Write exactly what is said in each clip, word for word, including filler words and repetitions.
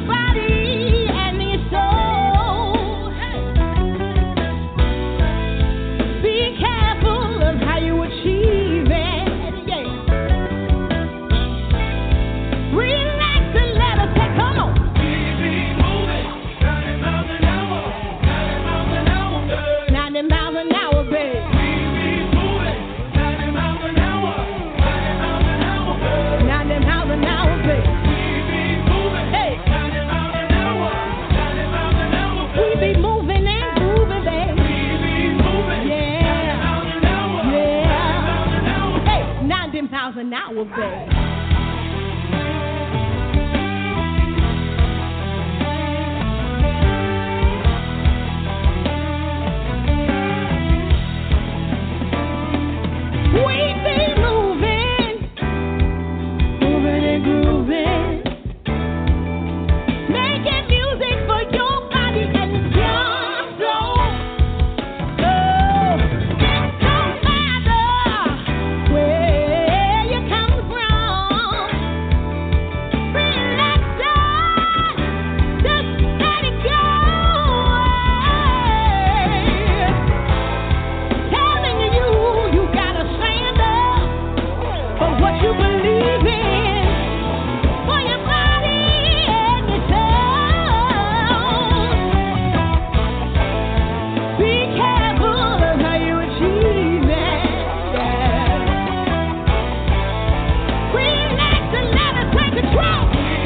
body and your soul. Be careful of how you achieve it. Yeah. Relax and let us take. Come on. ninety miles an hour, babe. ninety miles an hour, babe. Hey. We be moving and grooving, babe. Yeah. Yeah. Hey, ninety miles an hour, babe. We be moving, moving and grooving, making music for your body and your soul. Oh, it don't matter where you come from. Relax, just let it go. Telling you, you gotta stand up for what you believe in, for your body and your soul. Be careful of how you achieve it. Yeah. Relax and let us take control.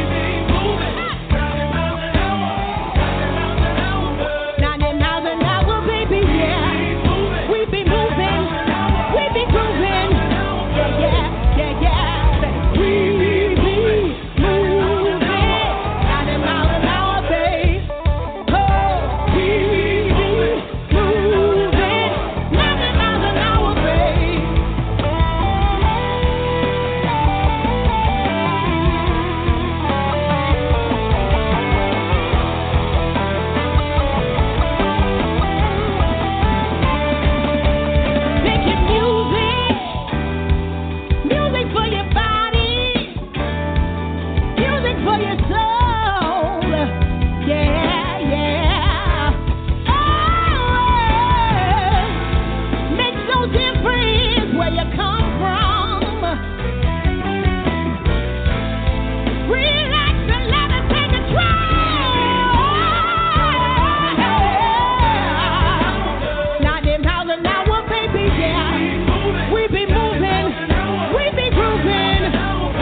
ninety miles an hour, baby, yeah. We be moving, we be grooving. Yeah, yeah, yeah, yeah. We be moving. ninety miles an hour, babe. Oh, we be moving. ninety miles an hour, babe. Making music, music for your body, music for your soul. Yeah, yeah. Oh, makes no difference where you come from. Relax and let us take control. ninety miles an hour, baby, yeah. We be moving, we be grooving. Oh,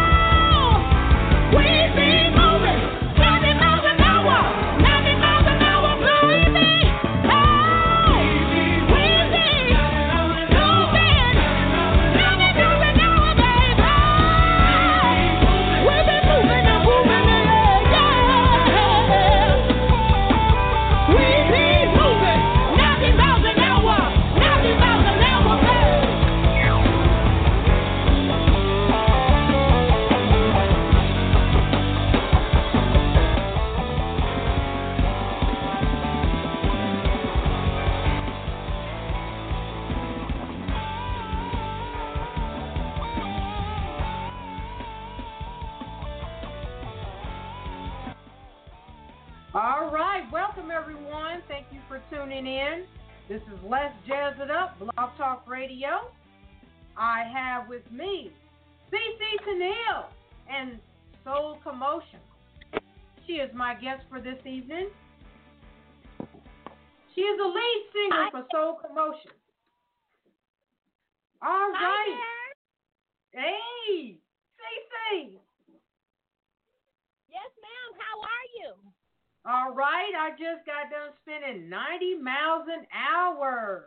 we be moving. ninety miles an hour, ninety miles an hour, baby. Oh, we be moving. ninety miles an hour, baby. We be moving and moving, yeah. We be moving. ninety miles an hour, ninety miles an hour, baby. All right, welcome everyone. Thank you for tuning in. This is Let's Jazz It Up, Blog Talk Radio. I have with me C C Tennille and Soul Commotion. She is my guest for this evening. She is the lead singer for Soul Commotion. All right. Hey, C C. Yes, ma'am. How are you? All right, I just got done spinning ninety miles an hour.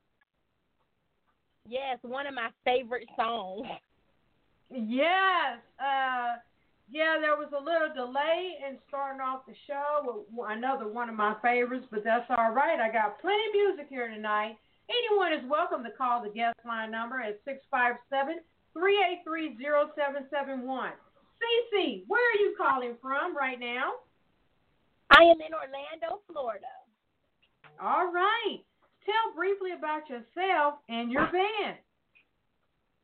Yes, one of my favorite songs. Yes. Uh, yeah, there was a little delay in starting off the show with another one of my favorites, but that's all right. I got plenty of music here tonight. Anyone is welcome to call the guest line number at six five seven, three eight three, zero seven seven one. C C, where are you calling from right now? I am in Orlando, Florida. All right. Tell briefly about yourself and your band.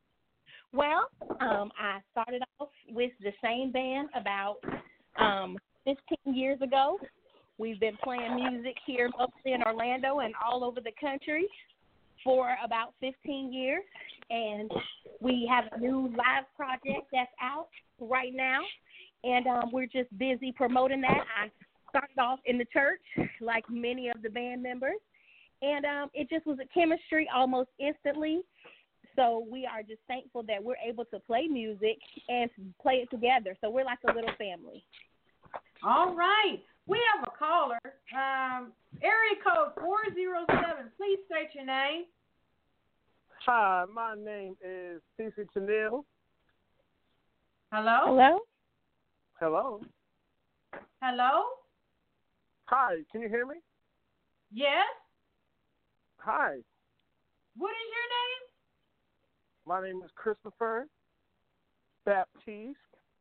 Well, um, I started off with the same band about um, fifteen years ago. We've been playing music here mostly in Orlando and all over the country for about fifteen years. And we have a new live project that's out right now. And um, we're just busy promoting that. I started off in the church like many of the band members. And um, it just was a chemistry almost instantly. So we are just thankful that we're able to play music and play it together. So we're like a little family. All right. We have a caller. Um, area code four zero seven. Please state your name. Hi, my name is Cece Chanel. Hello? Hello? Hello. Hello? Hi, can you hear me? Yes? Hi, What is your name? my name is Christopher Baptiste.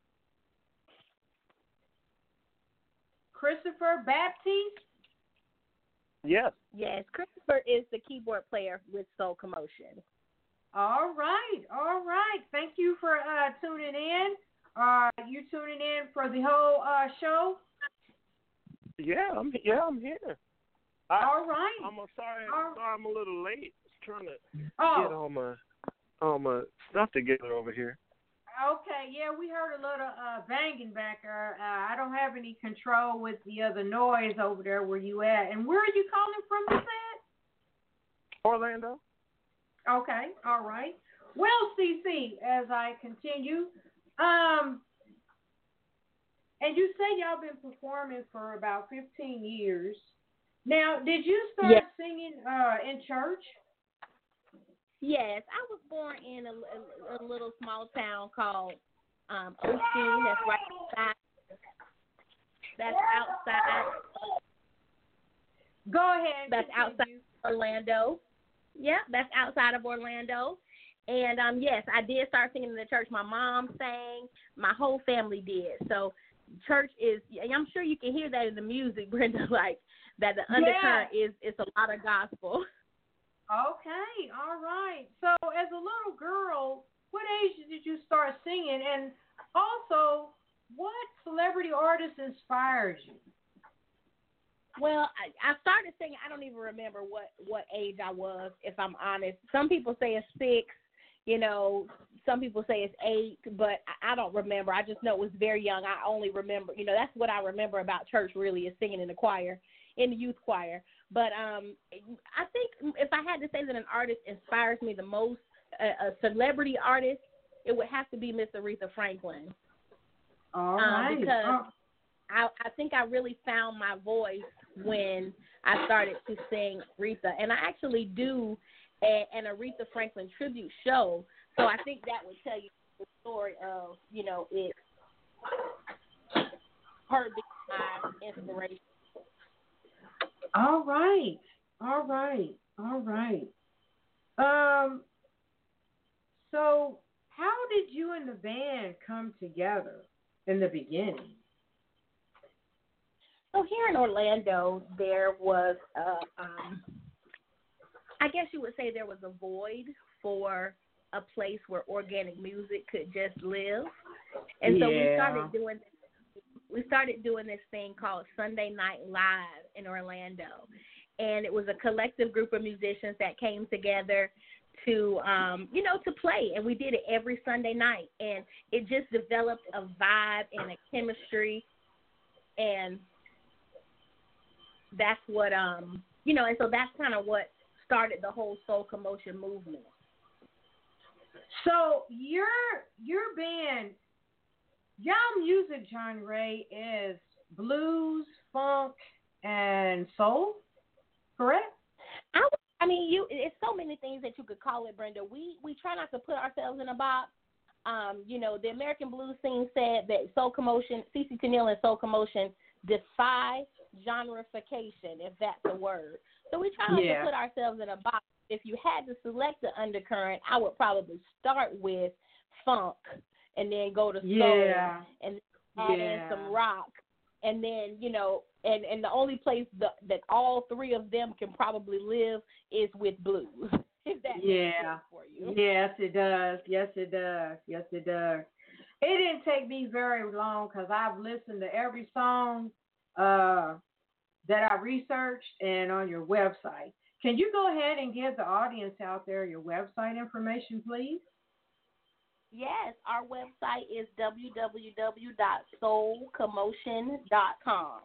Christopher Baptiste? Yes. Yes, Christopher is the keyboard player with Soul Commotion. All right. All right. Thank you for uh, tuning in. Are you tuning in for the whole uh, show? Yeah, I'm yeah, I'm here. I, All right. I'm a, sorry, All- sorry I'm a little late. Just trying to get Oh, all my all my stuff together over here. okay. Yeah, we heard a little uh, banging back there. Uh, I don't have any control with the other noise over there where you at. And where are you calling from, you said? Orlando. Okay, all right. Well, C C, as I continue, um, and you say y'all been performing for about fifteen years. Now, did you start Yes. singing uh, in church? Yes, I was born in a, a, a little small town called um, Osteen. That's right outside. That's outside. Go ahead. That's continue. outside Orlando. Yeah, that's outside of Orlando. And um, yes, I did start singing in the church. My mom sang. My whole family did. So church is. I'm sure you can hear that in the music, Brenda. Like that, the undercurrent is is a lot of gospel. Okay, all right. So, as a little girl, what age did you start singing? And also, what celebrity artist inspired you? Well, I, I started singing. I don't even remember what, what age I was, if I'm honest. Some people say it's six, you know. Some people say it's eight, but I, I don't remember. I just know it was very young. I only remember, you know, that's what I remember about church really is singing in the choir, in the youth choir. But um, I think if I had to say that an artist inspires me the most, a, a celebrity artist, it would have to be Miss Aretha Franklin. All um, right. Because Oh. I, I think I really found my voice when I started to sing Aretha. And I actually do a, an Aretha Franklin tribute show. So I think that would tell you the story of, you know, it, her being my inspiration. All right. All right. All right. Um. So, how did you and the band come together in the beginning? So here in Orlando, there was, a, um, I guess you would say there was a void for a place where organic music could just live. And so we Yeah. started doing we started doing this thing called Sunday Night Live in Orlando. And it was a collective group of musicians that came together to, um, you know, to play. And we did it every Sunday night. And it just developed a vibe and a chemistry. And that's what, um, you know, and so that's kind of what started the whole Soul Commotion movement. So, your your band, y'all music genre is blues, funk, and soul, correct? I, I mean, you. It's so many things that you could call it, Brenda. We we try not to put ourselves in a box. Um, you know, the American blues scene said that Soul Commotion, C C Tennille and Soul Commotion defy genreification, if that's a word. So we try not Yeah. to put ourselves in a box. If you had to select the undercurrent, I would probably start with funk and then go to soul Yeah. and add in Yeah. some rock. And then, you know, and, and the only place the, that all three of them can probably live is with blues, if that makes Yeah. sense for you. Yes, it does. Yes, it does. Yes, it does. It didn't take me very long because I've listened to every song uh, that I researched and on your website. Can you go ahead and give the audience out there your website information, please? Yes, our website is w w w dot soul commotion dot com.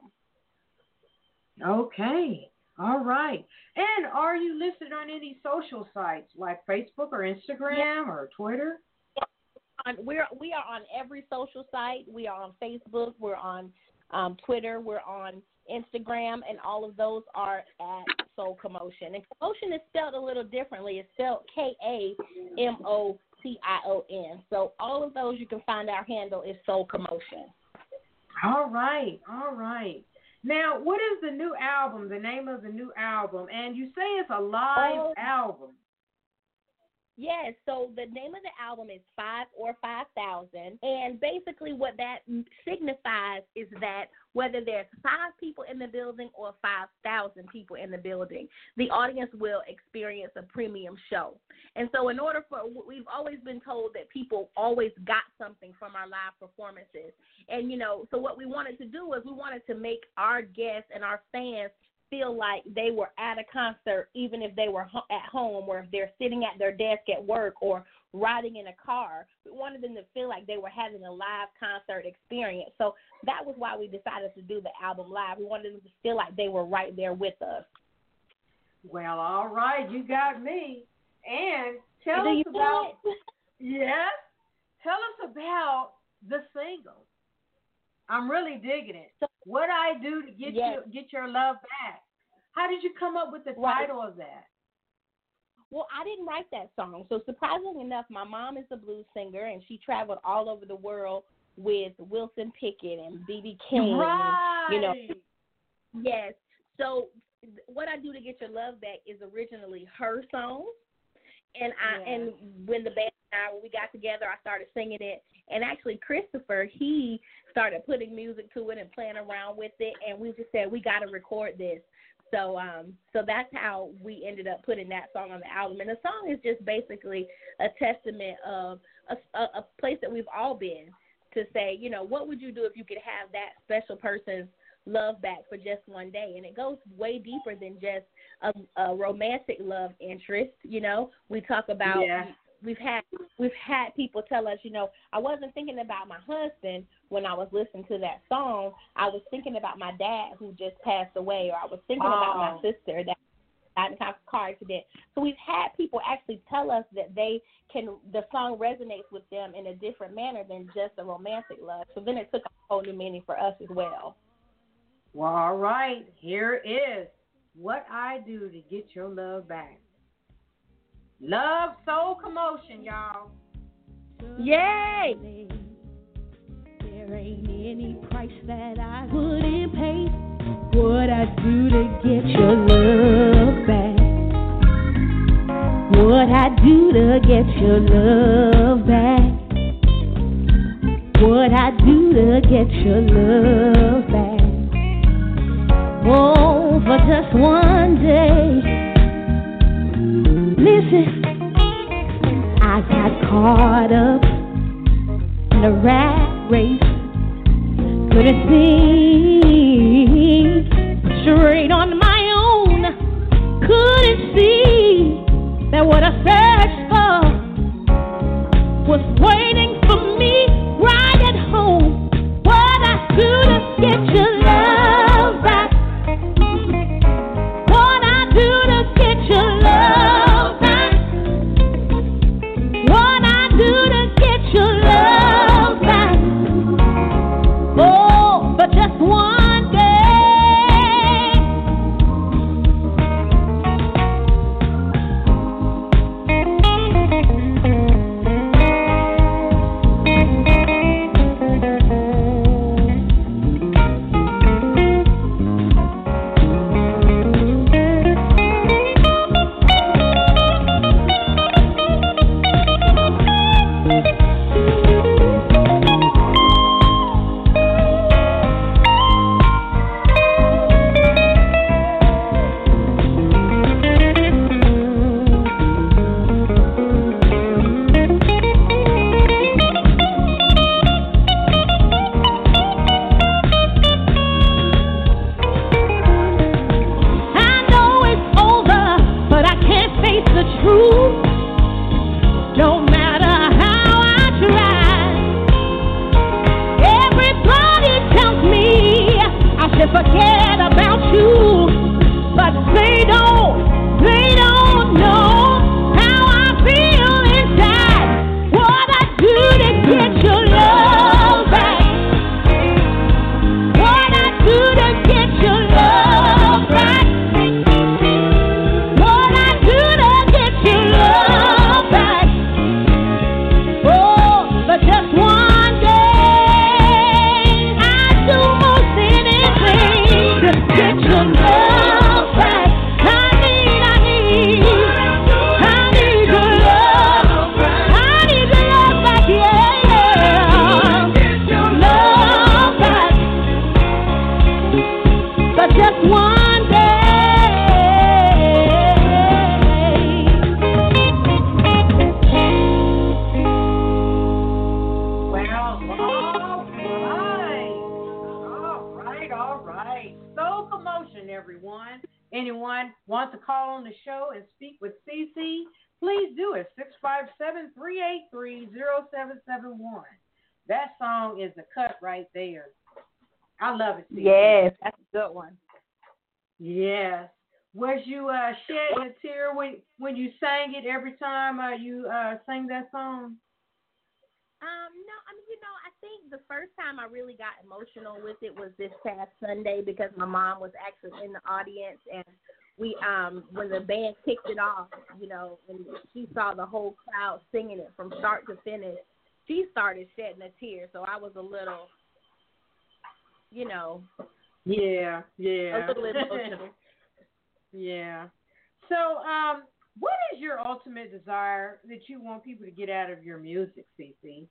Okay. All right. And are you listed on any social sites like Facebook or Instagram yes. or Twitter? On, we're we are on every social site. We are on Facebook. We're on um, Twitter. We're on Instagram, and all of those are at Soul Commotion. And Commotion is spelled a little differently. It's spelled K A M O T I O N. So all of those you can find our handle is Soul Commotion. All right. All right. Now, what is the new album? The name of the new album? And you say it's a live oh. album. Yes, so the name of the album is Five or Five Thousand, and basically what that signifies is that whether there's five people in the building or five thousand people in the building, the audience will experience a premium show. And so in order for, we've always been told that people always got something from our live performances. And, you know, so what we wanted to do was we wanted to make our guests and our fans feel like they were at a concert, even if they were ho- at home or if they're sitting at their desk at work or riding in a car. We wanted them to feel like they were having a live concert experience. So that was why we decided to do the album live. We wanted them to feel like they were right there with us. Well, all right, you got me. And tell do us you about yes, tell us about the single. I'm really digging it. So, what I do to get yes. you get your love back. How did you come up with the right. title of that? Well, I didn't write that song. So surprisingly enough, my mom is a blues singer, and she traveled all over the world with Wilson Pickett and B B King. Right. And, you know, yes. So what I do to get your love back is originally her song. And I yes. and when the band and I, when we got together, I started singing it. And actually, Christopher, he started putting music to it and playing around with it. And we just said, we got to record this. So um, so that's how we ended up putting that song on the album. And the song is just basically a testament of a, a, a place that we've all been to say, you know, what would you do if you could have that special person's love back for just one day? And it goes way deeper than just a, a romantic love interest. You know, we talk about yeah. we've had we've had people tell us, you know, I wasn't thinking about my husband when I was listening to that song. I was thinking about my dad who just passed away, or I was thinking oh. about my sister that died in a car accident. So we've had people actually tell us that they can, the song resonates with them in a different manner than just a romantic love. So then it took a whole new meaning for us as well. Well, all right, here is What I Do to Get Your Love Back. Love, Soul Commotion, y'all. Yay! There ain't any price that I wouldn't pay. What I do to get your love back. What I do to get your love back. What I do to get your love back. Oh, for just one day. Listen, I got caught up in the rat race. Couldn't see straight on my own. Couldn't see that what I searched for was waiting for me right at home. What I do to get your love back. What I do to get your love back. What I do to get your love back. Oh, but just one. forget about you, but they don't, they don't know how I feel inside. What I do to get your love back. What I do to get your love back. What I do to get your love back. Oh, but just one day I do most anything to get your love back. I need, I need, I need your love. I need your love back, yeah. Your love back. But just one day. Well, all right. All right, all right. So commotion, everyone. Anyone wants to call on the show and speak with Cece, please do it. six five seven, three eight three, zero seven seven one. That song is the cut right there. I love it, Cece. Yes, that's a good one. Yes. Was you uh, shedding a tear when when you sang it every time uh, you uh, sang that song? Um, no, I mean, you know, I think the first time I really got emotional with it was this past Sunday because my mom was actually in the audience, and we, um, when the band kicked it off, you know, and she saw the whole crowd singing it from start to finish, she started shedding a tear. So I was a little, you know, Yeah, yeah. a little emotional. Yeah. So, um, what is your ultimate desire that you want people to get out of your music, Cece?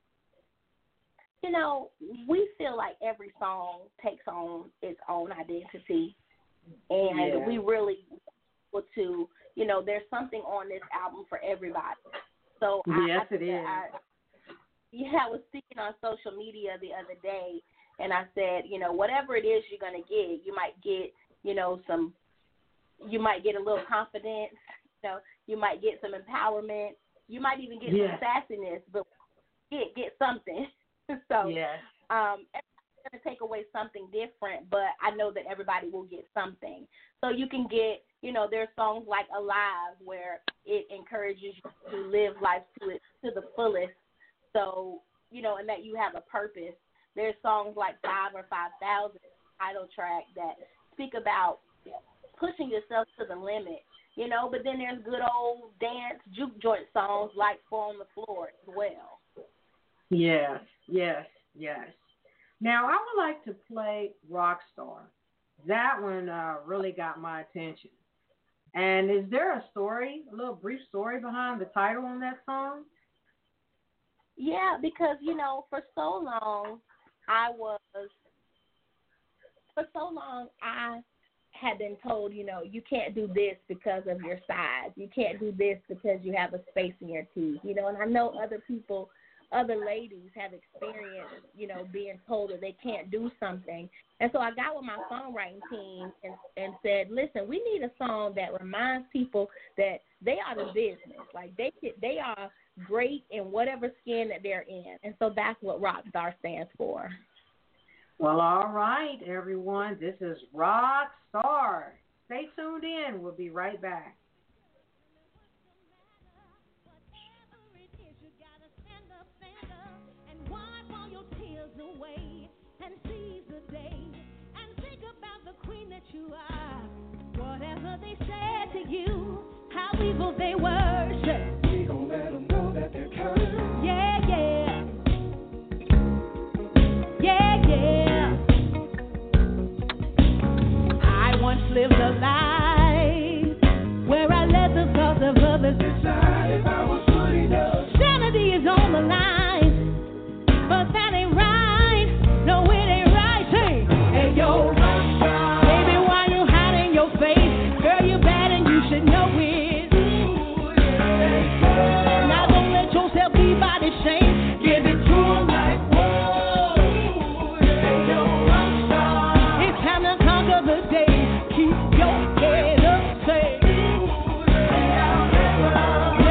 You know, we feel like every song takes on its own identity, and Yeah. we really want to, you know, there's something on this album for everybody. So Yes, I, I, it is. I, yeah, I was speaking on social media the other day, and I said, you know, whatever it is you're gonna get, you might get, you know, some, you might get a little confidence, you know, you might get some empowerment, you might even get Yeah. some sassiness, but get get something. So, Yes. um, everybody's going to take away something different, but I know that everybody will get something. So you can get, you know, there's songs like Alive where it encourages you to live life to it to the fullest. So, you know, and that you have a purpose. There's songs like Five or Five Thousand, title track, that speak about pushing yourself to the limit, you know, but then there's good old dance juke joint songs like Four on the Floor as well. Yes, yes, yes. Now, I would like to play Rockstar. That one uh, really got my attention. And is there a story, a little brief story behind the title on that song? Yeah, because, you know, for so long, I was, for so long, I had been told, you know, you can't do this because of your size. You can't do this because you have a space in your teeth, you know, and I know other people, other ladies have experienced, you know, being told that they can't do something. And so I got with my songwriting team and, and said, listen, we need a song that reminds people that they are the business. Like, they they are great in whatever skin that they're in. And so that's what Rockstar stands for. Well, all right, everyone. This is Rockstar. Stay tuned in. We'll be right back. Away and seize the day and think about the queen that you are. Whatever they said to you, how evil they worship, we gon' let them know that they're cursed. Yeah, yeah. Yeah, yeah. I once lived a life where I let the thoughts of others decide if I was good enough. Sanity is on the line, but that ain't right. No, it ain't right. Hey, hey, yo, Rockstar. Baby, why you hiding your face? Girl, you bad and you should know it. Ooh, yeah. Now don't let yourself be body shame. Give it to 'em like, whoa. Hey, yo, Rockstar. It's time to conquer the day. Keep your head up, say. Ooh, yeah.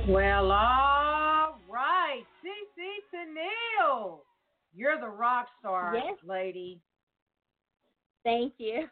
Well, all right. CeCe Tennille. You're the rock star, Yes. lady. Thank you.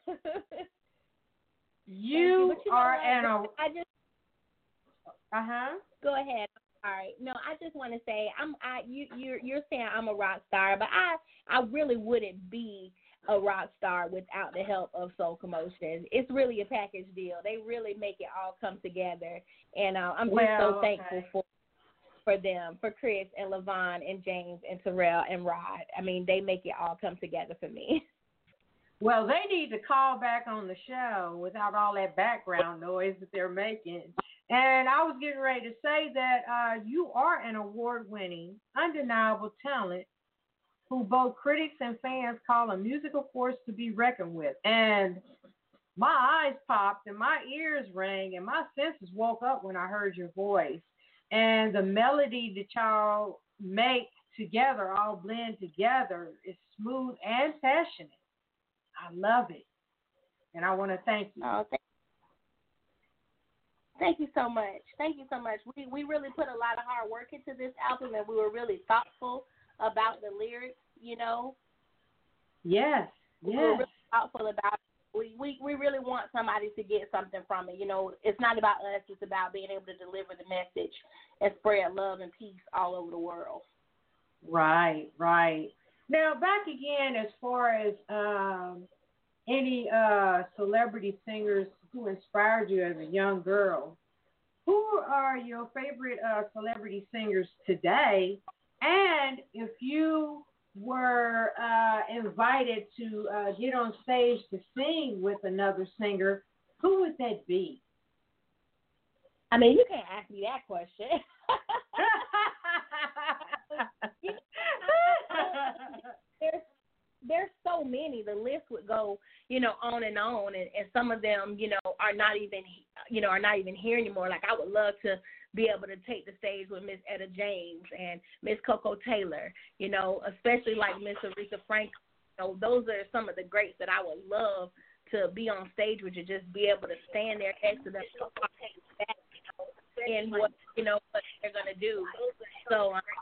You, Thank you. are what? an. I just Uh huh. go ahead. All right. No, I just want to say I'm. I you you're you're saying I'm a rock star, but I I really wouldn't be a rock star without the help of Soul Commotion. It's really a package deal. They really make it all come together, and uh, I'm just Well, so thankful okay. for for them, for Chris and Levon and James and Terrell and Rod. I mean, they make it all come together for me. Well, they need to call back on the show without all that background noise that they're making. And I was getting ready to say that uh, you are an award-winning, undeniable talent who both critics and fans call a musical force to be reckoned with. And my eyes popped and my ears rang and my senses woke up when I heard your voice. And the melody that y'all make together, all blend together, is smooth and passionate. I love it. And I want to thank you. Oh, thank, thank you so much. Thank you so much. We we really put a lot of hard work into this album, and we were really thoughtful about the lyrics, you know. Yes, We were yes. really thoughtful about it. We, we, we really want somebody to get something from it. You know, it's not about us. It's about being able to deliver the message and spread love and peace all over the world. Right, right. Now, back again, as far as um, any uh, celebrity singers who inspired you as a young girl, who are your favorite uh, celebrity singers today? And if you were uh, invited to uh, get on stage to sing with another singer, who would that be? I mean, you can't ask me that question. You know, there's there's so many. The list would go, you know, on and on, and, and some of them, you know, are not even, you know, are not even here anymore. Like I would love to be able to take the stage with Miss Etta James and Miss Coco Taylor, you know, especially like Miss Aretha Franklin. You know, those are some of the greats that I would love to be on stage with, you just be able to stand there next to them and what, you know, what they're gonna do. So um,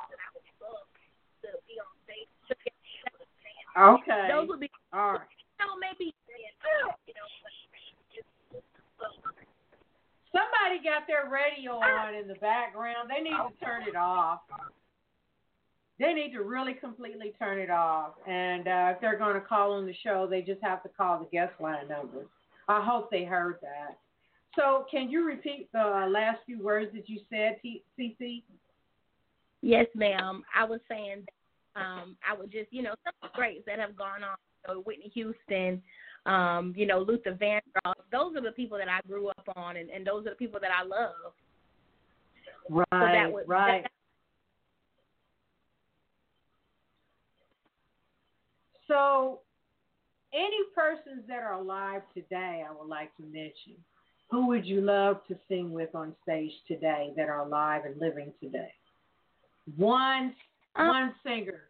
Okay. those would be, all right. you know, maybe. Somebody got their radio on in the background. They need to turn it off. They need to really completely turn it off. And uh, if they're going to call on the show, they just have to call the guest line number. I hope they heard that. So can you repeat the uh, last few words that you said, CeCe? Yes, ma'am. I was saying that um, I would just, you know, some of the greats that have gone on, you know, Whitney Houston, um, you know, Luther Vandross. Those are the people that I grew up on, and, and those are the people that I love. Right, so that would, right. That, so any persons that are alive today, I would like to mention. Who would you love to sing with on stage today that are alive and living today? One, um, one singer.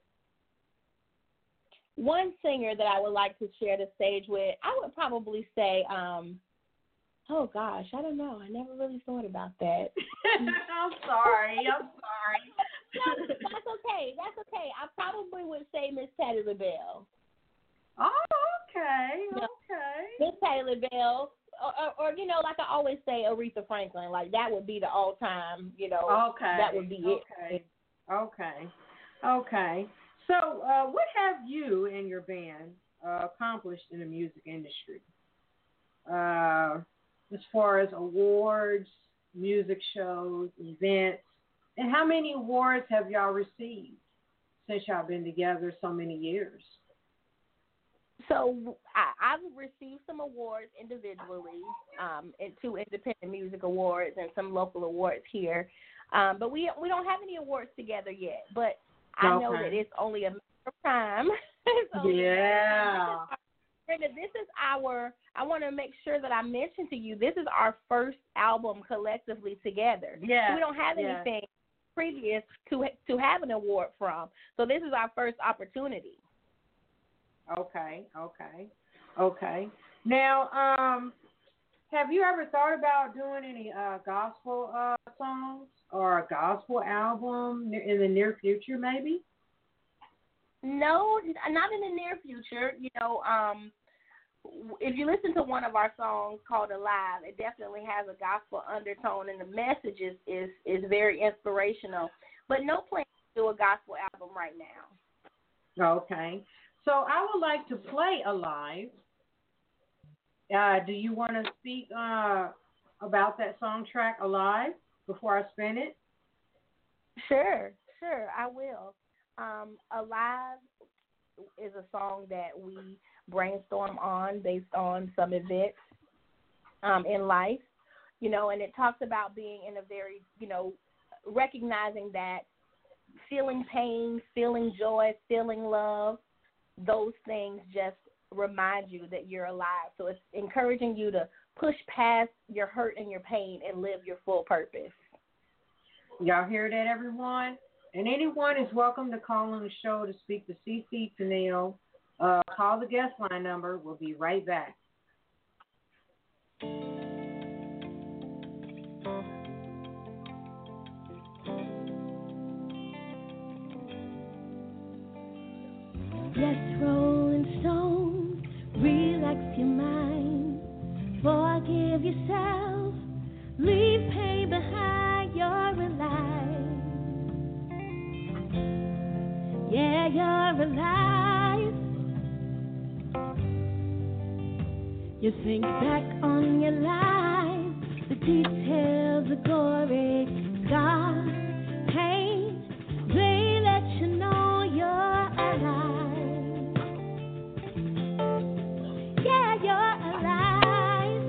One singer that I would like to share the stage with, I would probably say, um, oh gosh, I don't know. I never really thought about that. I'm sorry. I'm sorry. No, that's okay. That's okay. I probably would say Miss Patti LaBelle. Oh, okay. Yeah. Okay. Miss Patti LaBelle. Or, or, or, you know, like I always say, Aretha Franklin. Like, that would be the all-time, you know, Okay. that would be okay. it. Okay. Okay. So, uh, what have you and your band uh, accomplished in the music industry? Uh, as far as awards, music shows, events, and how many awards have y'all received since y'all been together so many years? So I, I've received some awards individually, um, and two independent music awards and some local awards here. Um, but we we don't have any awards together yet. But I okay. know that it's only a matter of time. Yeah. Brenda, this is our, I want to make sure that I mention to you, this is our first album collectively together. Yeah. So we don't have yeah. anything previous to to have an award from. So this is our first opportunity. Okay, okay, okay. Now, um, have you ever thought about doing any uh, gospel uh, songs? or a gospel album in the near future, maybe? No, not in the near future. You know, um, if you listen to one of our songs called Alive, it definitely has a gospel undertone, and the message is, is, is very inspirational. But no plan to do a gospel album right now. Okay. So I would like to play Alive. Uh, do you want to speak uh, about that song track Alive before I spin it? Sure, sure, I will. Um, Alive is a song that we brainstorm on based on some events um, in life, you know, and it talks about being in a very, you know, recognizing that feeling pain, feeling joy, feeling love, those things just remind you that you're alive. So it's encouraging you to push past your hurt and your pain and live your full purpose. Y'all hear that, everyone? And anyone is welcome to call on the show to speak to CeCe Tennille. Uh, call the guest line number. We'll be right back. Yes, Rolling Stones, relax your mind, forgive yourself, leave pain behind, you're alive. Yeah, you're alive. You think back on your life, the details are gory, scars, pain, they let you know you're alive. Yeah, you're alive.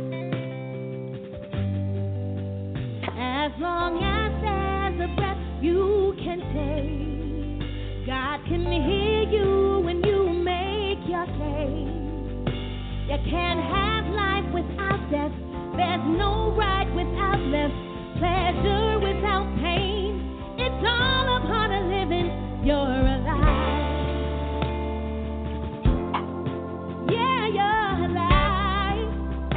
As long as there's a breath you can take, God can hear you when you make your case. You can't have life without death. There's no right without left, pleasure without pain. It's all a part of living. You're alive. Yeah, you're alive.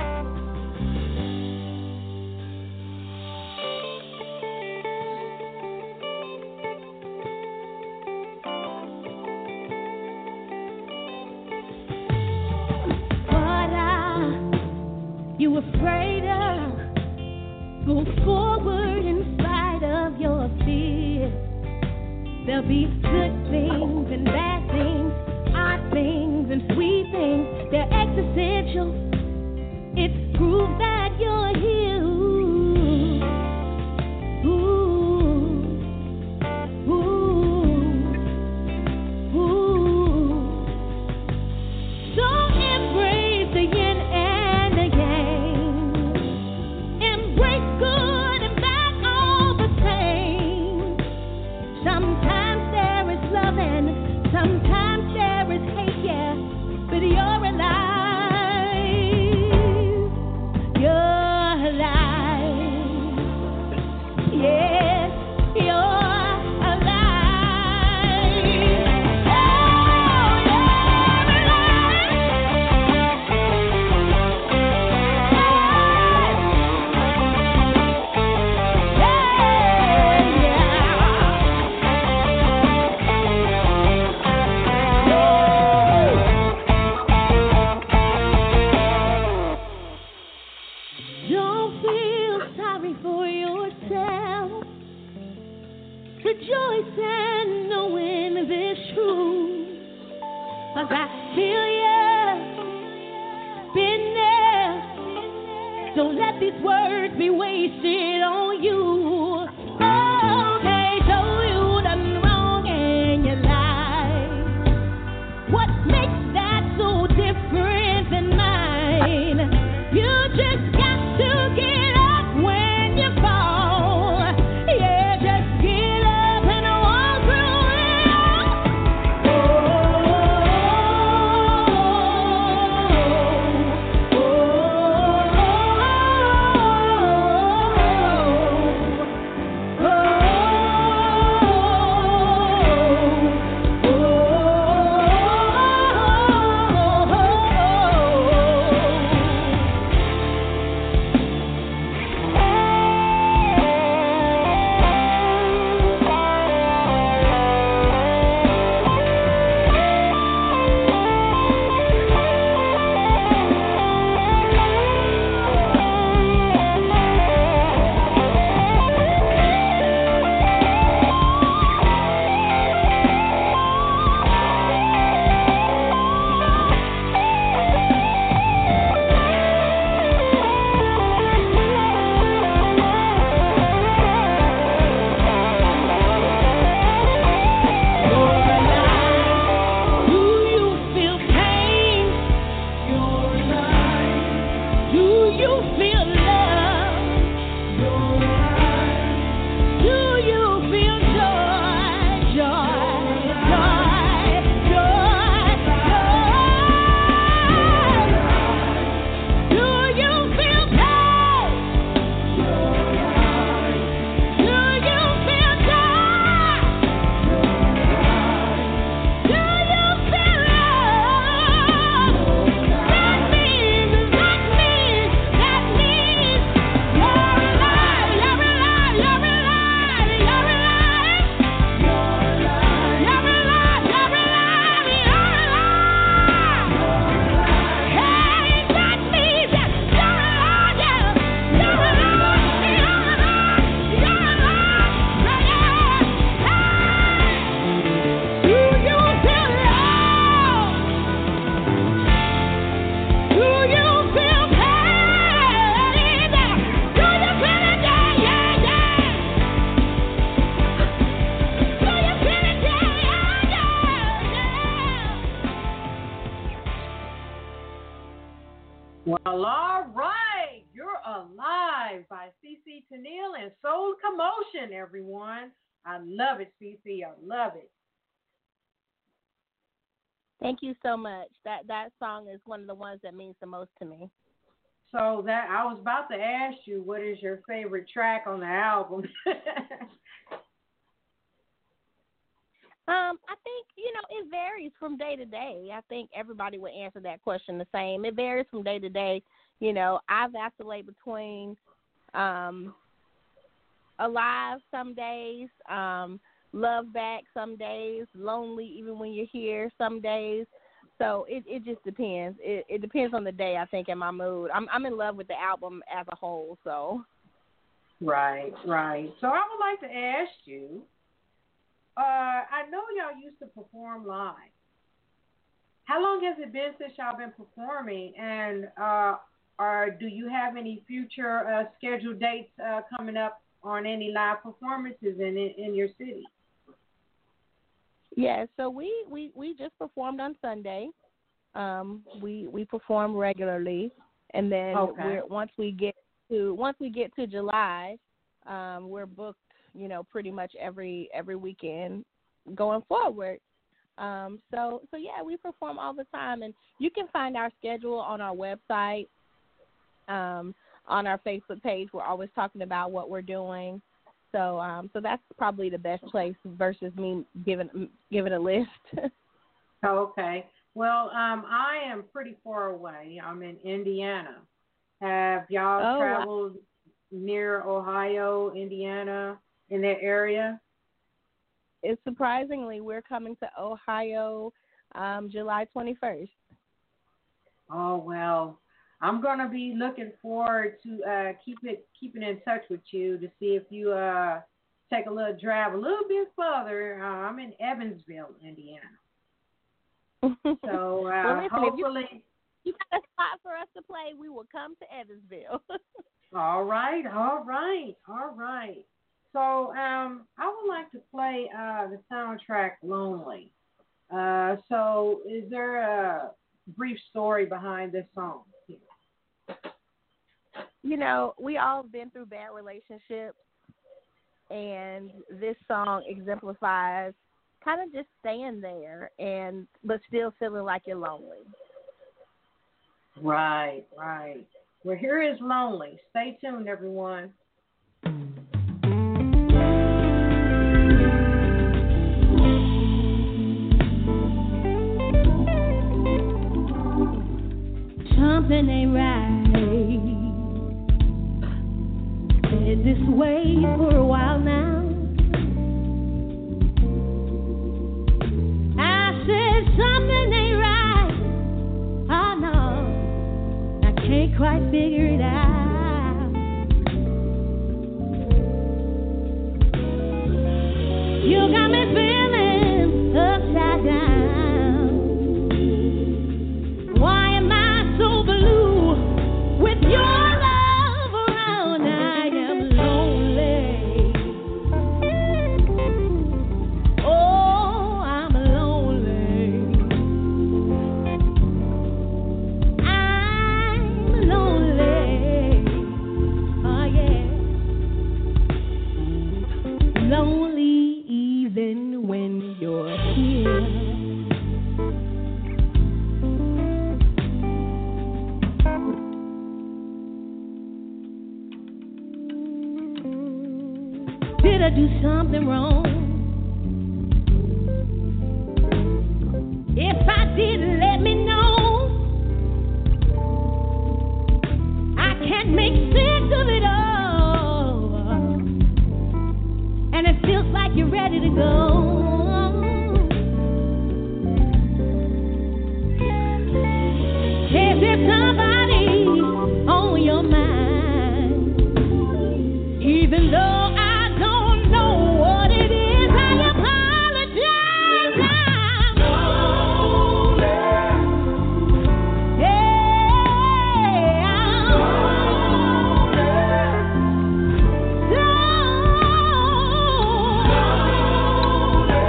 What are you afraid of? Go forward in spite of your fear. There'll be good things and bad things, odd things and sweet things. They're existential. It's proof that you're here. Ooh, ooh, ooh, ooh. So embrace the yin and the yang. Embrace good and bad all the same. Sometimes there is love and sometimes there is hate, yeah. But you're alive. You're alive. Yes, you're alive. Oh, you're Don't feel sorry for yourself. Rejoice in knowing this truth. 'Cause I feel you, been there. Don't let these words be wasted on you. Okay, so you done wrong in your life. What makes that so different than mine? You just got to get up when you fall. Yeah, just get up and walk through it all. Oh, oh, oh, oh. All right, You're Alive by CeCe Tennille and Soul Commotion, everyone. I love it, CeCe. I love it. Thank you so much. That that song is one of the ones that means the most to me. So that I was about to ask you, what is your favorite track on the album? Um, I think, you know, it varies from day to day. I think everybody would answer that question the same. It varies from day to day. You know, I vacillate between um, Alive some days, um, Love Back some days, Lonely even when you're here some days. So it, it just depends. It, it depends on the day, I think, and my mood. I'm I'm in love with the album as a whole, so. Right, right. So I would like to ask you, Uh, I know y'all used to perform live. How long has it been since y'all been performing? And uh, or do you have any future uh, scheduled dates uh, coming up on any live performances in in, in your city? Yeah, so we, we, we just performed on Sunday. Um, we we perform regularly, and then okay. we're, once we get to once we get to July, um, we're booked, you know, pretty much every every weekend going forward. Um, so so yeah, we perform all the time, and you can find our schedule on our website, um, on our Facebook page. We're always talking about what we're doing. So um, so that's probably the best place versus me giving giving a list. Okay. Well, um, I am pretty far away. I'm in Indiana. Have y'all Oh, traveled wow. near Ohio, Indiana, in that area? It's surprisingly, we're coming to Ohio um, July twenty-first. Oh, well, I'm going to be looking forward to uh, keep it, keeping in touch with you to see if you uh, take a little drive a little bit further. Uh, I'm in Evansville, Indiana. So uh, well, listen, hopefully... If you, you got a spot for us to play, we will come to Evansville. all right, all right, all right. So um, I would like to play uh, the soundtrack Lonely. Uh, so is there a brief story behind this song? You know, we all have been through bad relationships, and this song exemplifies kind of just staying there and but still feeling like you're lonely. Right, right. Well, here is Lonely. Stay tuned, everyone. Something ain't right. Been this way for a while now. I said something ain't right. Oh no, I can't quite figure it out. You got me feeling upside down. Why am I so blue with your love around? I am lonely. Oh, I'm lonely. I'm lonely. Oh yeah. Lonely even when you're here. Did I do something wrong? If I did, let me know. I can't make sense of it all, and it feels like you're ready to go. Is there somebody on your mind? Even though I don't know what it is, I apologize. I'm lonely. Yeah, I'm lonely. So lonely.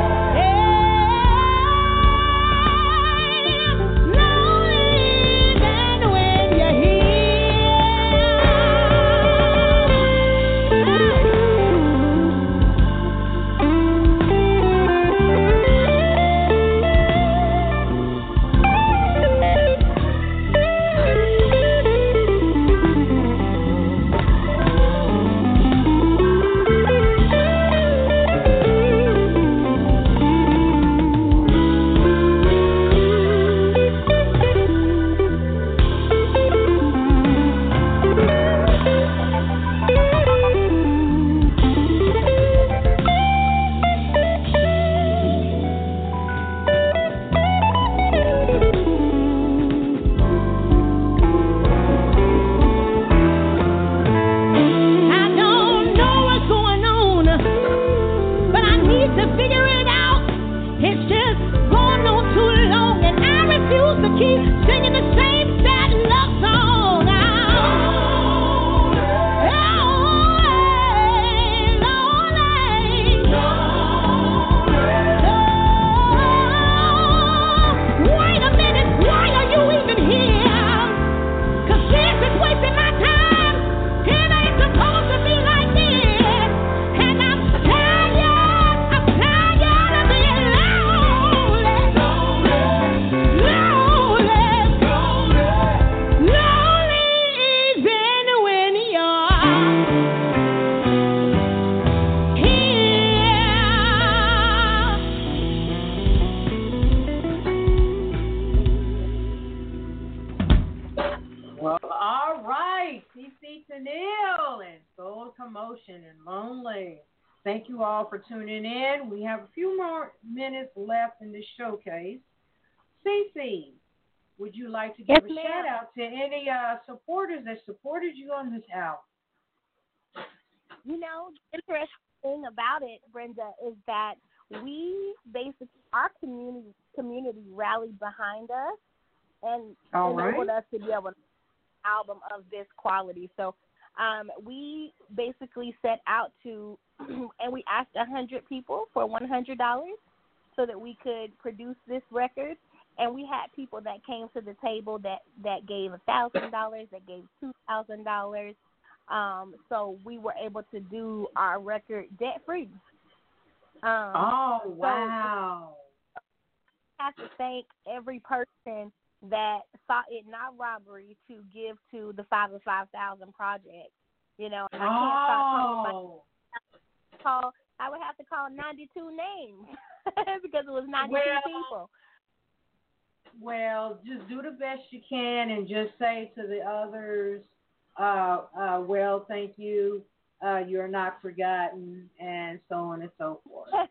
Thank you all for tuning in. We have a few more minutes left in this showcase. Cece, would you like to give Yes, a ma'am. shout out to any uh, supporters that supported you on this album? You know, the interesting thing about it, Brenda, is that we basically, our community community rallied behind us and All enabled right. us to be able to make an album of this quality. So um, we basically set out to, and we asked one hundred people for one hundred dollars so that we could produce this record. And we had people that came to the table that, that gave one thousand dollars, that gave two thousand dollars. Um, so we were able to do our record debt-free. Um, Oh, so wow. I have to thank every person that thought it not robbery to give to the five of five thousand project. You know, and I can't stop calling my Oh. call. I would have to call ninety-two names because it was ninety-two Well, people. Well, just do the best you can and just say to the others, uh, uh, well, thank you, uh, you're not forgotten, and so on and so forth. Well,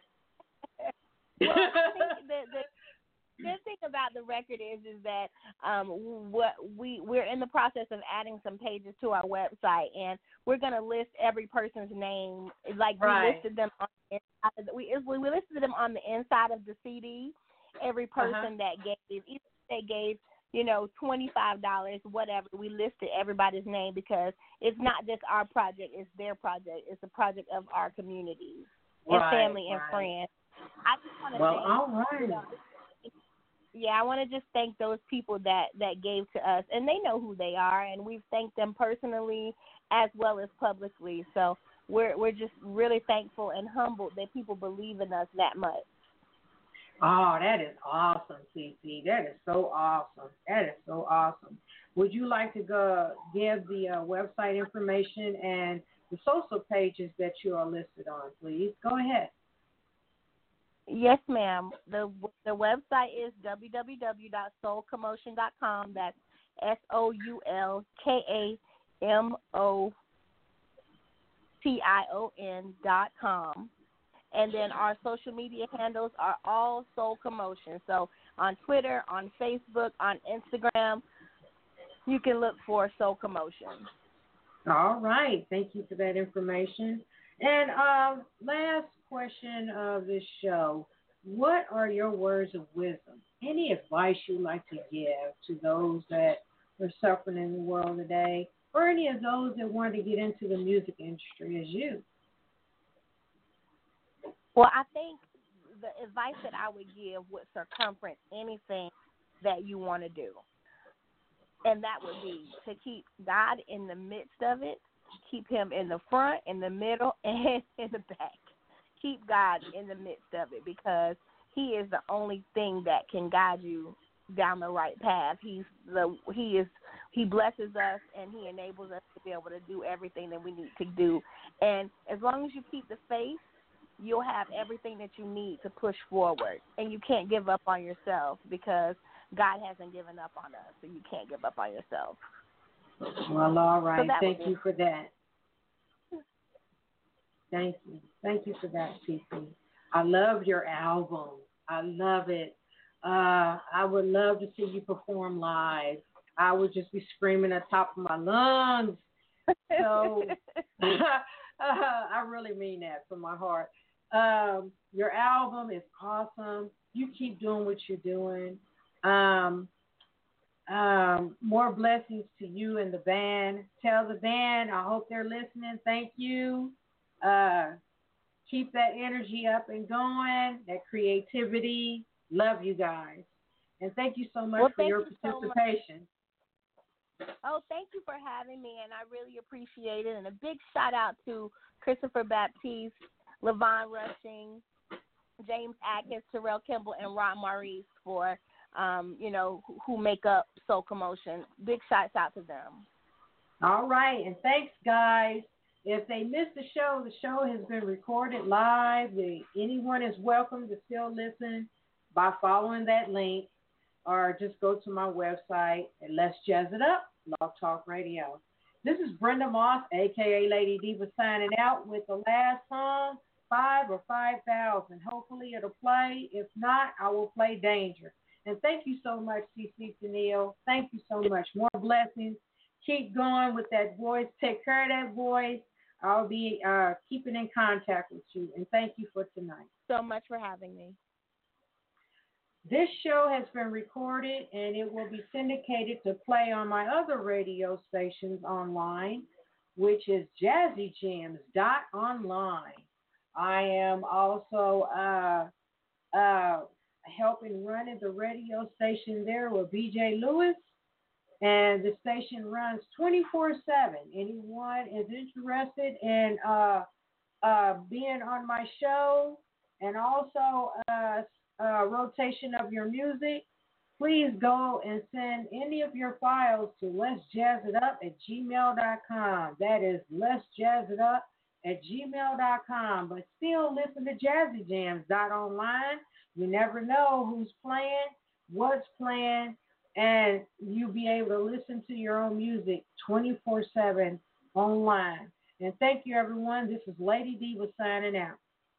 I think the, the good thing about the record is is that um, what we we're in the process of adding some pages to our website, and we're going to list every person's name, like Right. we listed them on the inside of the, we we listed them on the inside of the C D. Every person Uh-huh. that gave, even if they gave, you know, twenty-five dollars, whatever, we listed everybody's name because it's not just our project, it's their project. It's a project of our community and Right, family and right. friends. I just want to Well, thank, all right. you know, yeah, I want to just thank those people that, that gave to us, and they know who they are, and we've thanked them personally as well as publicly. So we're we're just really thankful and humbled that people believe in us that much. Oh, that is awesome, C C. That is so awesome. That is so awesome. Would you like to go give the uh, website information and the social pages that you are listed on, please? Go ahead. Yes, ma'am. The the website is w w w dot soul commotion dot com. That's S O U L K A M O T I O N dot com. And then our social media handles are all Soul Commotion. So on Twitter, on Facebook, on Instagram, you can look for Soul Commotion. All right. Thank you for that information. And uh, last question of this show. What are your words of wisdom? Any advice you'd like to give to those that are suffering in the world today, or any of those that want to get into the music industry as you? Well, I think the advice that I would give would circumference anything that you want to do. And that would be to keep God in the midst of it, keep him in the front, in the middle, and in the back. Keep God in the midst of it because he is the only thing that can guide you down the right path. He's the he is he blesses us and he enables us to be able to do everything that we need to do. And as long as you keep the faith, you'll have everything that you need to push forward. And you can't give up on yourself because God hasn't given up on us, so you can't give up on yourself. Well, all right. So Thank was you it. for that. Thank you. Thank you for that, C C. I love your album. I love it. Uh, I would love to see you perform live. I would just be screaming at the top of my lungs. So uh, I really mean that from my heart. Um, your album is awesome. You keep doing what you're doing. Um, um, more blessings to you and the band. Tell the band, I hope they're listening. Thank you. Uh, keep that energy up and going, that creativity. Love you guys. And thank you so much well, for your you so participation. Oh, thank you for having me, and I really appreciate it. And a big shout out to Christopher Baptiste, Levon Rushing, James Atkins, Terrell Kimball, and Ron Maurice for, um, you know, who, who make up Soul Commotion. Big shouts out to them. All right, and thanks, guys. If they missed the show, the show has been recorded live. The, anyone is welcome to still listen by following that link, or just go to my website and let's jazz it up, Blog Talk Radio. This is Brenda Moss, a k a. Lady Diva, signing out with the last song five or five thousand. Hopefully it'll play. If not, I will play Danger. And thank you so much, C C Tennille. Thank you so much. More blessings. Keep going with that voice. Take care of that voice. I'll be uh, keeping in contact with you. And thank you for tonight. So much for having me. This show has been recorded and it will be syndicated to play on my other radio stations online, which is jazzy jams dot online. I am also uh, uh, helping running the radio station there with B J Lewis, and the station runs twenty-four seven. Anyone is interested in uh, uh, being on my show and also uh, uh, rotation of your music, please go and send any of your files to let's jazz it up at gmail dot com. That is let's jazz it up at gmail dot com. But still listen to jazzy jams dot online. You never know who's playing, what's playing, and you'll be able to listen to your own music twenty-four seven online. And thank you, everyone. This is Lady Diva signing out.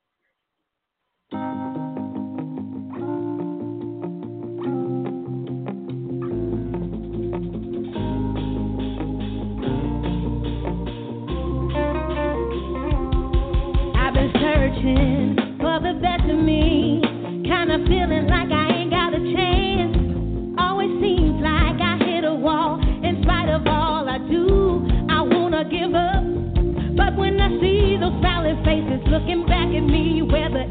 I've been searching for the best of me, kind of feeling like I ain't got a chance. Always seems like I hit a wall. In spite of all I do, I wanna give up. But when I see those smiling faces looking back at me, where the